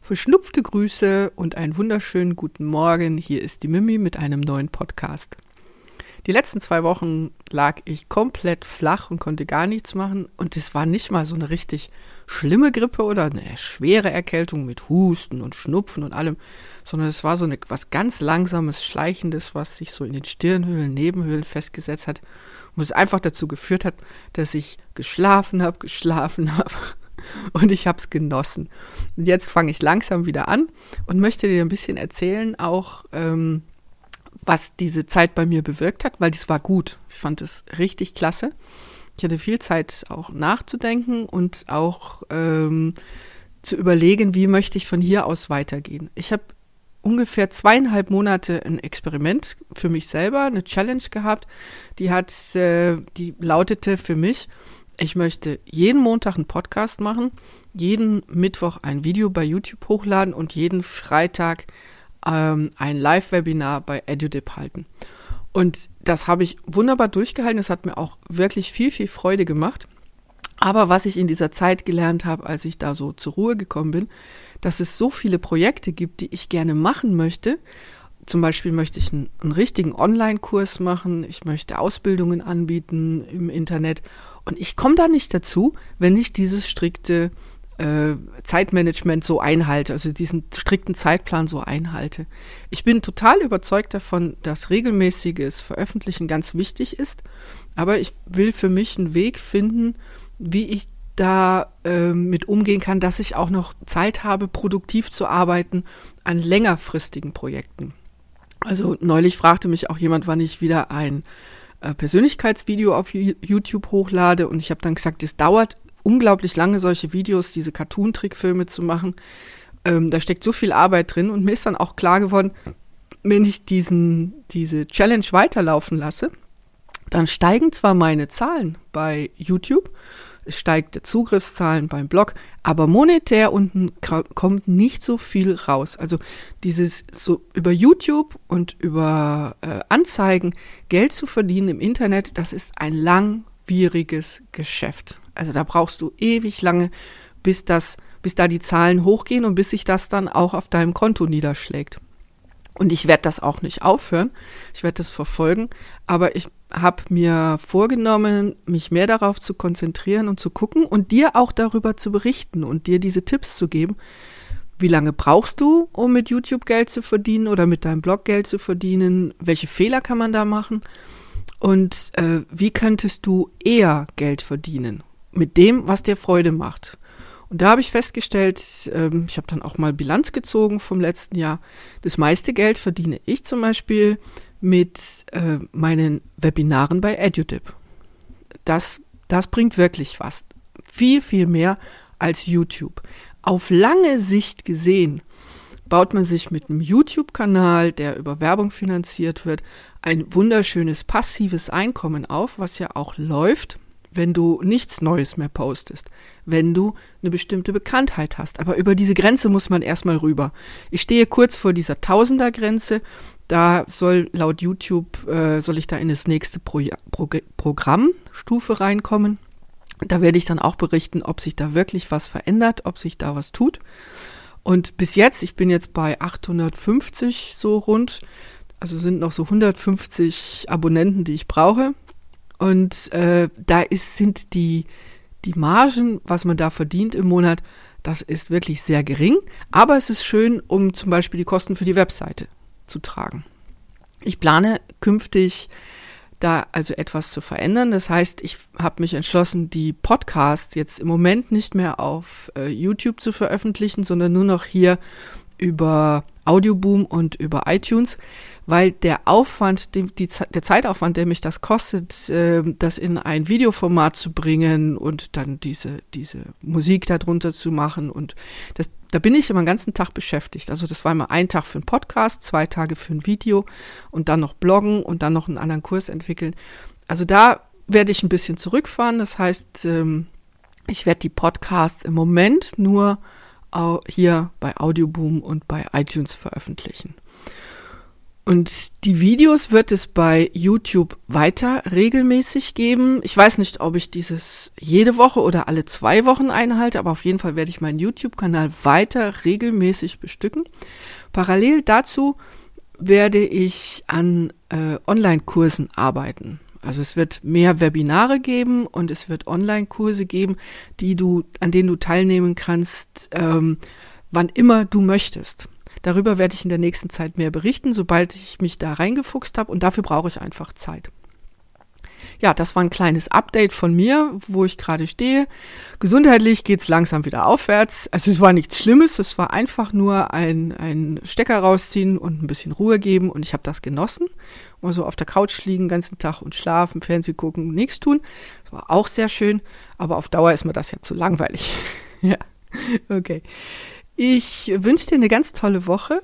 Verschnupfte Grüße und einen wunderschönen guten Morgen. Hier ist die Mimi mit einem neuen Podcast. Die letzten 2 Wochen lag ich komplett flach und konnte gar nichts machen. Und es war nicht mal so eine richtig schlimme Grippe oder eine schwere Erkältung mit Husten und Schnupfen und allem, sondern es war so was ganz Langsames, Schleichendes, was sich so in den Stirnhöhlen, Nebenhöhlen festgesetzt hat. Und es einfach dazu geführt hat, dass ich geschlafen habe. Und ich habe es genossen. Und jetzt fange ich langsam wieder an und möchte dir ein bisschen erzählen, auch was diese Zeit bei mir bewirkt hat, weil das war gut. Ich fand es richtig klasse. Ich hatte viel Zeit auch nachzudenken und auch zu überlegen, wie möchte ich von hier aus weitergehen. Ich habe ungefähr 2,5 Monate ein Experiment für mich selber, eine Challenge gehabt. Die lautete für mich: Ich möchte jeden Montag einen Podcast machen, jeden Mittwoch ein Video bei YouTube hochladen und jeden Freitag ein Live-Webinar bei EduDip halten. Und das habe ich wunderbar durchgehalten. Das hat mir auch wirklich viel, viel Freude gemacht. Aber was ich in dieser Zeit gelernt habe, als ich da so zur Ruhe gekommen bin, dass es so viele Projekte gibt, die ich gerne machen möchte. Zum Beispiel möchte ich einen richtigen Online-Kurs machen. Ich möchte Ausbildungen anbieten im Internet. Und ich komme da nicht dazu, wenn ich dieses strikte Zeitmanagement so einhalte, also diesen strikten Zeitplan so einhalte. Ich bin total überzeugt davon, dass regelmäßiges Veröffentlichen ganz wichtig ist, aber ich will für mich einen Weg finden, wie ich da mit umgehen kann, dass ich auch noch Zeit habe, produktiv zu arbeiten an längerfristigen Projekten. Also neulich fragte mich auch jemand, wann ich wieder ein Persönlichkeitsvideo auf YouTube hochlade, und ich habe dann gesagt, es dauert unglaublich lange, solche Videos, diese Cartoon-Trickfilme zu machen. Da steckt so viel Arbeit drin, und mir ist dann auch klar geworden, wenn ich diese Challenge weiterlaufen lasse, dann steigen zwar meine Zahlen bei YouTube, es steigt die Zugriffszahlen beim Blog, aber monetär unten kommt nicht so viel raus. Also dieses so über YouTube und über Anzeigen Geld zu verdienen im Internet, das ist ein langwieriges Geschäft. Also da brauchst du ewig lange, bis da die Zahlen hochgehen und bis sich das dann auch auf deinem Konto niederschlägt. Und ich werde das auch nicht aufhören, ich werde das verfolgen, aber ich habe mir vorgenommen, mich mehr darauf zu konzentrieren und zu gucken und dir auch darüber zu berichten und dir diese Tipps zu geben. Wie lange brauchst du, um mit YouTube Geld zu verdienen oder mit deinem Blog Geld zu verdienen? Welche Fehler kann man da machen? Und wie könntest du eher Geld verdienen? Mit dem, was dir Freude macht. Und da habe ich festgestellt, ich habe dann auch mal Bilanz gezogen vom letzten Jahr. Das meiste Geld verdiene ich zum Beispiel mit meinen Webinaren bei EduDip. Das bringt wirklich was. Viel, viel mehr als YouTube. Auf lange Sicht gesehen baut man sich mit einem YouTube-Kanal, der über Werbung finanziert wird, ein wunderschönes passives Einkommen auf, was ja auch läuft, wenn du nichts Neues mehr postest, wenn du eine bestimmte Bekanntheit hast. Aber über diese Grenze muss man erstmal rüber. Ich stehe kurz vor dieser Tausender-Grenze. Da soll laut YouTube, soll ich da in das nächste Programmstufe reinkommen. Da werde ich dann auch berichten, ob sich da wirklich was verändert, ob sich da was tut. Und bis jetzt, ich bin jetzt bei 850 so rund, also sind noch so 150 Abonnenten, die ich brauche. Und sind die Margen, was man da verdient im Monat, das ist wirklich sehr gering. Aber es ist schön, um zum Beispiel die Kosten für die Webseite zu tragen. Ich plane künftig da also etwas zu verändern. Das heißt, ich habe mich entschlossen, die Podcasts jetzt im Moment nicht mehr auf YouTube zu veröffentlichen, sondern nur noch hier über Audioboom und über iTunes, weil der Aufwand, der Zeitaufwand, der mich das kostet, das in ein Videoformat zu bringen und dann diese Musik darunter zu machen, und da bin ich immer den ganzen Tag beschäftigt. Also das war immer ein Tag für einen Podcast, 2 Tage für ein Video und dann noch bloggen und dann noch einen anderen Kurs entwickeln. Also da werde ich ein bisschen zurückfahren. Das heißt, ich werde die Podcasts im Moment nur hier bei Audioboom und bei iTunes veröffentlichen. Und die Videos wird es bei YouTube weiter regelmäßig geben. Ich weiß nicht, ob ich dieses jede Woche oder alle 2 Wochen einhalte, aber auf jeden Fall werde ich meinen YouTube-Kanal weiter regelmäßig bestücken. Parallel dazu werde ich an Online-Kursen arbeiten. Also es wird mehr Webinare geben und es wird Online-Kurse geben, an denen du teilnehmen kannst, wann immer du möchtest. Darüber werde ich in der nächsten Zeit mehr berichten, sobald ich mich da reingefuchst habe, und dafür brauche ich einfach Zeit. Ja, das war ein kleines Update von mir, wo ich gerade stehe. Gesundheitlich geht es langsam wieder aufwärts. Also es war nichts Schlimmes, es war einfach nur ein Stecker rausziehen und ein bisschen Ruhe geben, und ich habe das genossen. Also auf der Couch liegen den ganzen Tag und schlafen, Fernsehen gucken, nichts tun. Das war auch sehr schön, aber auf Dauer ist mir das ja zu langweilig. Ja, okay. Ich wünsche dir eine ganz tolle Woche.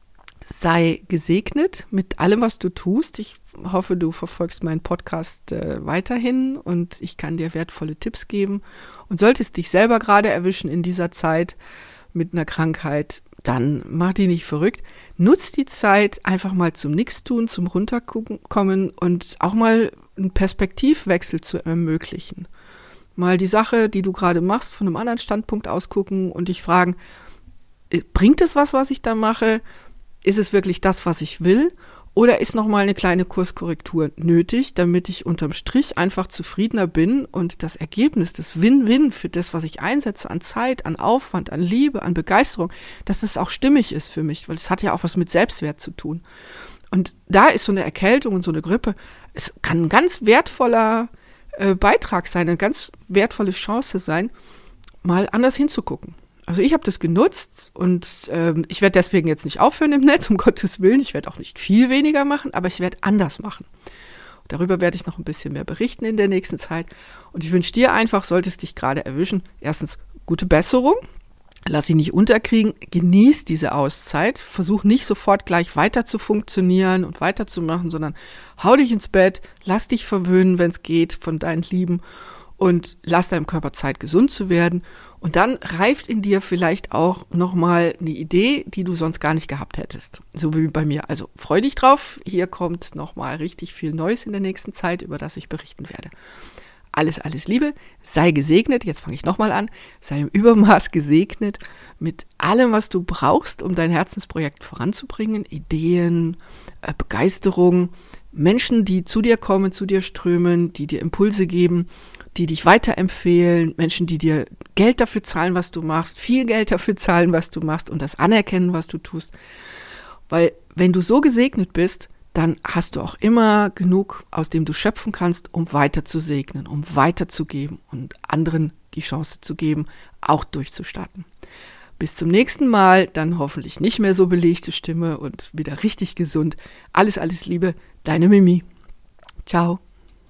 Sei gesegnet mit allem, was du tust. Ich hoffe, du verfolgst meinen Podcast weiterhin und ich kann dir wertvolle Tipps geben. Und solltest dich selber gerade erwischen in dieser Zeit mit einer Krankheit, dann mach dich nicht verrückt. Nutz die Zeit einfach mal zum Nichtstun, zum Runterkommen und auch mal einen Perspektivwechsel zu ermöglichen. Mal die Sache, die du gerade machst, von einem anderen Standpunkt aus gucken und dich fragen, bringt es was ich da mache? Ist es wirklich das, was ich will? Oder ist nochmal eine kleine Kurskorrektur nötig, damit ich unterm Strich einfach zufriedener bin und das Ergebnis, das Win-Win für das, was ich einsetze an Zeit, an Aufwand, an Liebe, an Begeisterung, dass das auch stimmig ist für mich, weil es hat ja auch was mit Selbstwert zu tun. Und da ist so eine Erkältung und so eine Grippe, es kann ein ganz wertvoller Beitrag sein, eine ganz wertvolle Chance sein, mal anders hinzugucken. Also ich habe das genutzt und ich werde deswegen jetzt nicht aufhören im Netz, um Gottes Willen. Ich werde auch nicht viel weniger machen, aber ich werde anders machen. Darüber werde ich noch ein bisschen mehr berichten in der nächsten Zeit. Und ich wünsche dir einfach, solltest dich gerade erwischen, erstens gute Besserung. Lass dich nicht unterkriegen, genieß diese Auszeit. Versuch nicht sofort gleich weiter zu funktionieren und weiterzumachen, sondern hau dich ins Bett, lass dich verwöhnen, wenn es geht, von deinen Lieben. Und lass deinem Körper Zeit, gesund zu werden. Und dann reift in dir vielleicht auch nochmal eine Idee, die du sonst gar nicht gehabt hättest. So wie bei mir. Also freu dich drauf. Hier kommt nochmal richtig viel Neues in der nächsten Zeit, über das ich berichten werde. Alles Liebe. Sei gesegnet. Jetzt fange ich nochmal an. Sei im Übermaß gesegnet mit allem, was du brauchst, um dein Herzensprojekt voranzubringen. Ideen, Begeisterung, Menschen, die zu dir kommen, zu dir strömen, die dir Impulse geben, die dich weiterempfehlen, Menschen, die dir Geld dafür zahlen, was du machst, viel Geld dafür zahlen, was du machst und das anerkennen, was du tust. Weil wenn du so gesegnet bist, dann hast du auch immer genug, aus dem du schöpfen kannst, um weiter zu segnen, um weiterzugeben und anderen die Chance zu geben, auch durchzustarten. Bis zum nächsten Mal, dann hoffentlich nicht mehr so belegte Stimme und wieder richtig gesund. Alles Liebe, deine Mimi. Ciao.